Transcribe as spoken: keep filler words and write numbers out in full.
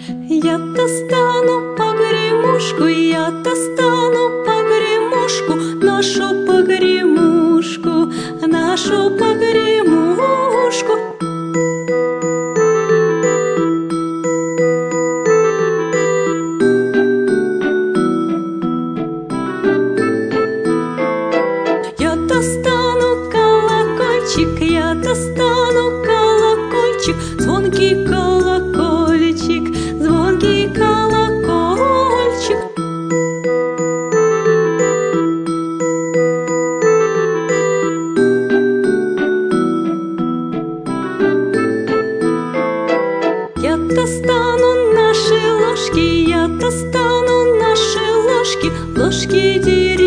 Я достану погремушку, я достану погремушку, нашу погремушку, нашу погремушку. Я достану колокольчик, я достану колокольчик, звонкий колокольчик, звонкий колокольчик. Я достану наши ложки, я достану наши ложки, ложки деревянные.